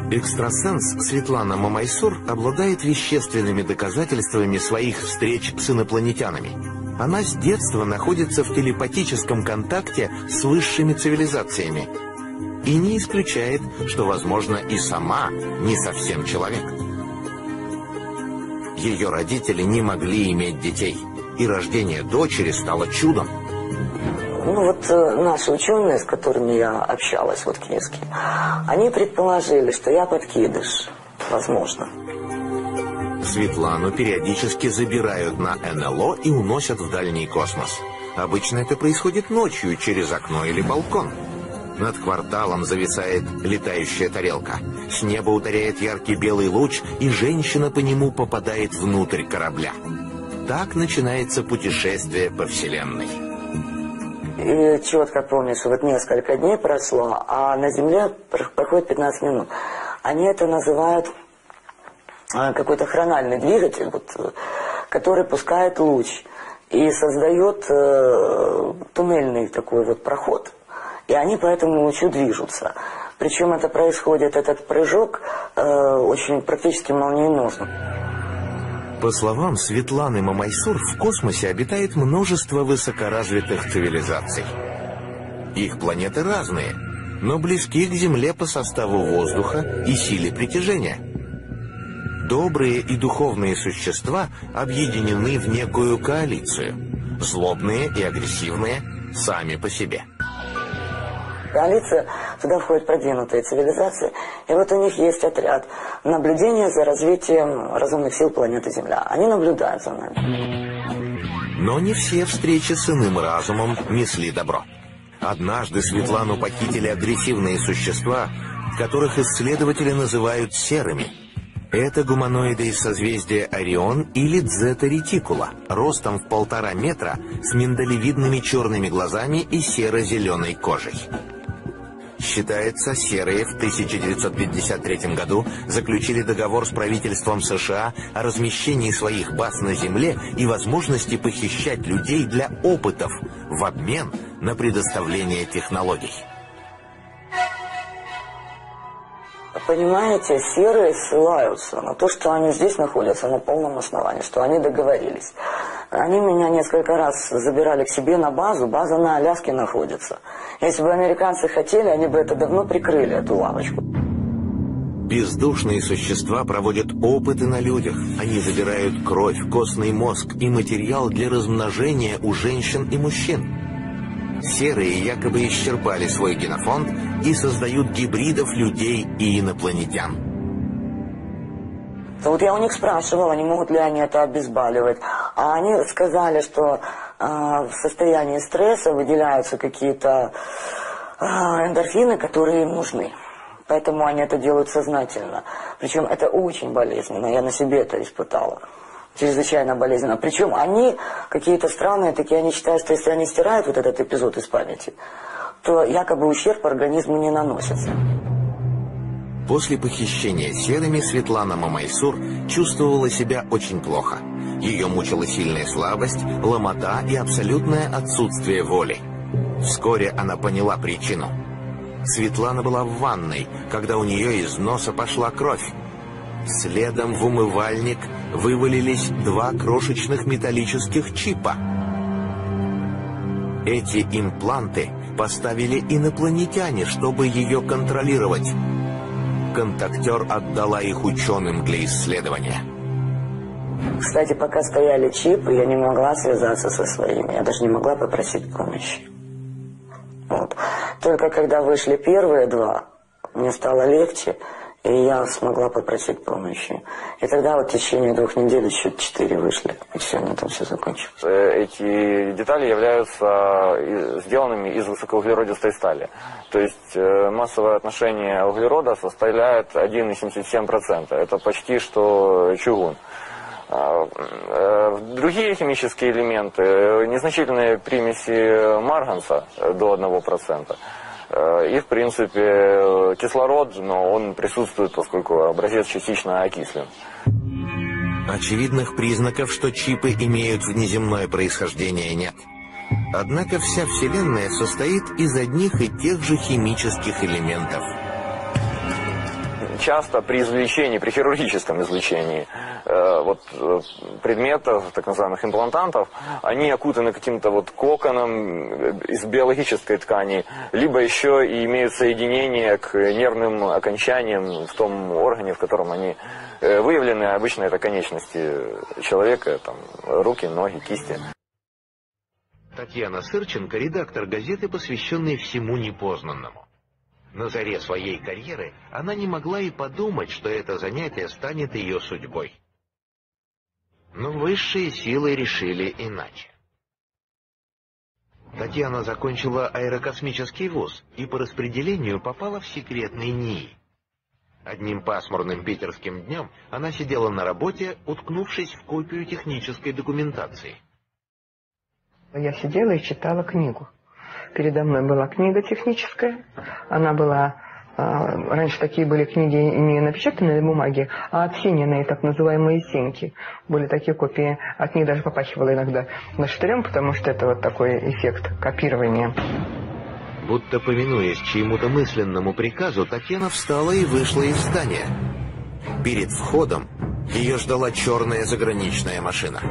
Экстрасенс Светлана Мамайсур обладает вещественными доказательствами своих встреч с инопланетянами. Она с детства находится в телепатическом контакте с высшими цивилизациями и не исключает, что, возможно, и сама не совсем человек. Ее родители не могли иметь детей, и рождение дочери стало чудом. Ну вот наши ученые, с которыми я общалась, вот киевские, они предположили, что я подкидыш, возможно. Светлану периодически забирают на НЛО и уносят в дальний космос. Обычно это происходит ночью через окно или балкон. Над кварталом зависает летающая тарелка. С неба ударяет яркий белый луч, и женщина по нему попадает внутрь корабля. Так начинается путешествие по Вселенной. И четко помню, что вот несколько дней прошло, а на Земле проходит 15 минут. Они это называют какой-то хрональный двигатель, вот, который пускает луч и создает туннельный такой вот проход. И они по этому лучу движутся. Причем это происходит, этот прыжок, очень практически молниеносно. По словам Светланы Мамайсур, в космосе обитает множество высокоразвитых цивилизаций. Их планеты разные, но близки к Земле по составу воздуха и силе притяжения. Добрые и духовные существа объединены в некую коалицию. Злобные и агрессивные сами по себе. Коалиция, туда входят продвинутые цивилизации, и вот у них есть отряд наблюдения за развитием разумных сил планеты Земля. Они наблюдают за нами. Но не все встречи с иным разумом несли добро. Однажды Светлану похитили агрессивные существа, которых исследователи называют серыми. Это гуманоиды из созвездия Орион или Дзета Ретикула, ростом в 1,5 метра, с миндалевидными черными глазами и серо-зеленой кожей. Считается, серые в 1953 году заключили договор с правительством США о размещении своих баз на Земле и возможности похищать людей для опытов в обмен на предоставление технологий. Понимаете, серые ссылаются на то, что они здесь находятся на полном основании, что они договорились. Они меня несколько раз забирали к себе на базу, база на Аляске находится. Если бы американцы хотели, они бы это давно прикрыли, эту лавочку. Бездушные существа проводят опыты на людях. Они забирают кровь, костный мозг и материал для размножения у женщин и мужчин. Серые якобы исчерпали свой генофонд и создают гибридов людей и инопланетян. Вот я у них спрашивала, не могут ли они это обезболивать. А они сказали, что в состоянии стресса выделяются какие-то эндорфины, которые им нужны. Поэтому они это делают сознательно. Причем это очень болезненно, я на себе это испытала. Чрезвычайно болезненно. Причем они какие-то странные такие, они считают, что если они стирают вот этот эпизод из памяти, то якобы ущерб организму не наносится. После похищения серыми Светлана Мамайсур чувствовала себя очень плохо. Ее мучила сильная слабость, ломота и абсолютное отсутствие воли. Вскоре она поняла причину. Светлана была в ванной, когда у нее из носа пошла кровь. Следом в умывальник вывалились 2 крошечных металлических чипа. Эти импланты поставили инопланетяне, чтобы ее контролировать. Контактер отдала их ученым для исследования. Кстати, пока стояли чипы, я не могла связаться со своими, я даже не могла попросить помощи. Вот. Только когда вышли первые 2, мне стало легче, и я смогла попросить помощи. И тогда вот в течение 2 недель еще 4 вышли. И все, на этом все закончилось. Эти детали являются сделанными из высокоуглеродистой стали. То есть массовое отношение углерода составляет 1,77%. Это почти что чугун. Другие химические элементы, незначительные примеси марганца до 1%. И, в принципе, кислород, но он присутствует, поскольку образец частично окислен. Очевидных признаков, что чипы имеют внеземное происхождение, нет. Однако вся Вселенная состоит из одних и тех же химических элементов. часто при извлечении, при хирургическом извлечении предметов, так называемых имплантантов, они окутаны каким-то вот коконом из биологической ткани, либо еще и имеют соединение к нервным окончаниям в том органе, в котором они выявлены. Обычно это конечности человека, там, руки, ноги, кисти. Татьяна Сырченко – редактор газеты, посвященной всему непознанному. На заре своей карьеры она не могла и подумать, что это занятие станет ее судьбой. Но высшие силы решили иначе. Татьяна закончила аэрокосмический вуз и по распределению попала в секретный НИИ. Одним пасмурным питерским днем она сидела на работе, уткнувшись в копию технической документации. Я сидела и читала книгу. Передо мной была книга техническая. Она была... раньше такие были книги не напечатанные на бумаге, а отсиненные, так называемые синьки. Были такие копии. От них даже попахивало иногда нашатырем, потому что это вот такой эффект копирования. Будто повинуясь чьему-то мысленному приказу, Татьяна встала и вышла из здания. Перед входом ее ждала черная заграничная машина.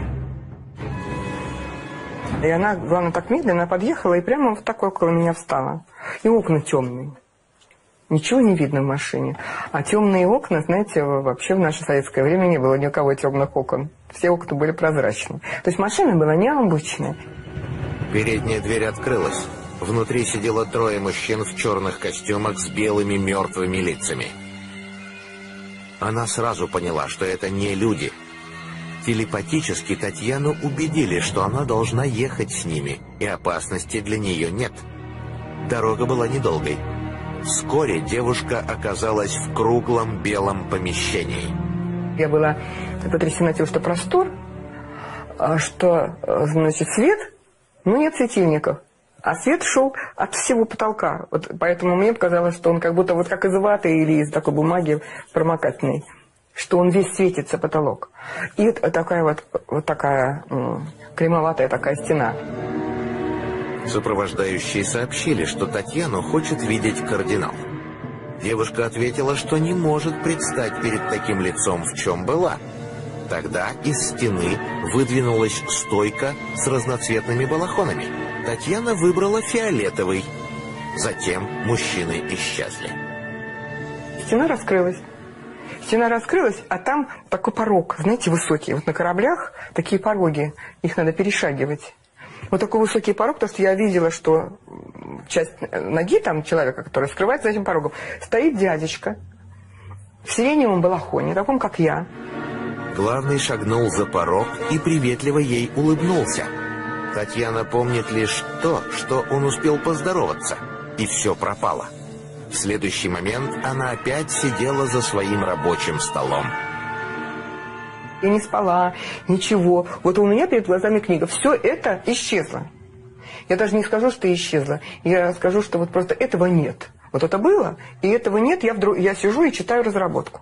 И она, главное, так медленно подъехала и прямо вот так около меня встала. И окна темные. Ничего не видно в машине. А темные окна, знаете, вообще в наше советское время не было ни у кого темных окон. Все окна были прозрачные. То есть машина была необычная. Передняя дверь открылась. Внутри сидело трое мужчин в черных костюмах с белыми мертвыми лицами. Она сразу поняла, что это не люди. Телепатически Татьяну убедили, что она должна ехать с ними, и опасности для нее нет. Дорога была недолгой. Вскоре девушка оказалась в круглом белом помещении. Я была потрясена тем, что простор, что, значит, свет, но нет светильников. А свет шел от всего потолка. Вот поэтому мне показалось, что он как будто вот как из ваты или из такой бумаги промокательной, что он весь светится, потолок. И такая вот такая кремоватая такая стена. Сопровождающие сообщили, что Татьяну хочет видеть кардинал. Девушка ответила, что не может предстать перед таким лицом, в чем была. Тогда из стены выдвинулась стойка с разноцветными балахонами. Татьяна выбрала фиолетовый. Затем мужчины исчезли. Стена раскрылась. Стена раскрылась, а там такой порог, знаете, высокий. Вот на кораблях такие пороги, их надо перешагивать. Вот такой высокий порог, потому что я видела, что часть ноги там человека, который скрывается за этим порогом, стоит дядечка в сиреневом балахоне, таком, как я. Главный шагнул за порог и приветливо ей улыбнулся. Татьяна помнит лишь то, что он успел поздороваться, и все пропало. В следующий момент она опять сидела за своим рабочим столом. Я не спала, ничего. Вот у меня перед глазами книга. Все это исчезло. Я даже не скажу, что исчезло. Я скажу, что вот просто этого нет. Вот это было, и этого нет. Я сижу и читаю разработку.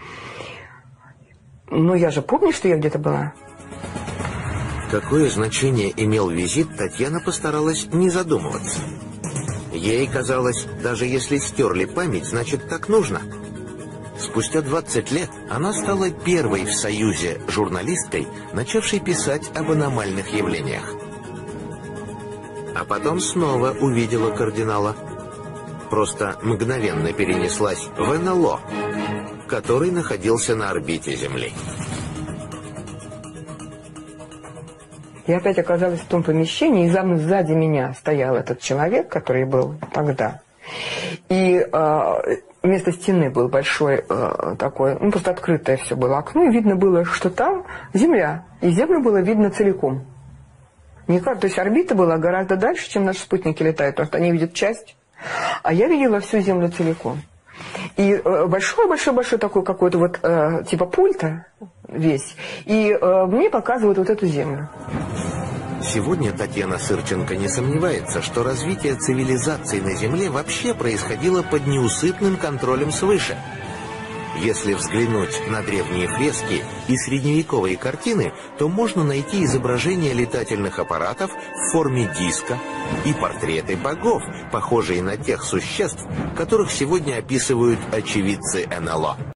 Но я же помню, что я где-то была. Какое значение имел визит, Татьяна постаралась не задумываться. Ей казалось, даже если стерли память, значит так нужно. Спустя 20 лет она стала первой в Союзе журналисткой, начавшей писать об аномальных явлениях. А потом снова увидела кардинала. Просто мгновенно перенеслась в НЛО, который находился на орбите Земли. Я опять оказалась в том помещении, и сзади меня стоял этот человек, который был тогда. И вместо стены был большой такой, ну просто открытое все было окно, и видно было, что там земля. И землю было видно целиком. То есть орбита была гораздо дальше, чем наши спутники летают, потому что они видят часть. А я видела всю землю целиком. И большой-большой-большой такой какой-то вот типа пульта весь. И мне показывают вот эту землю. Сегодня Татьяна Сырченко не сомневается, что развитие цивилизации на Земле вообще происходило под неусыпным контролем свыше. Если взглянуть на древние фрески и средневековые картины, то можно найти изображения летательных аппаратов в форме диска и портреты богов, похожие на тех существ, которых сегодня описывают очевидцы НЛО.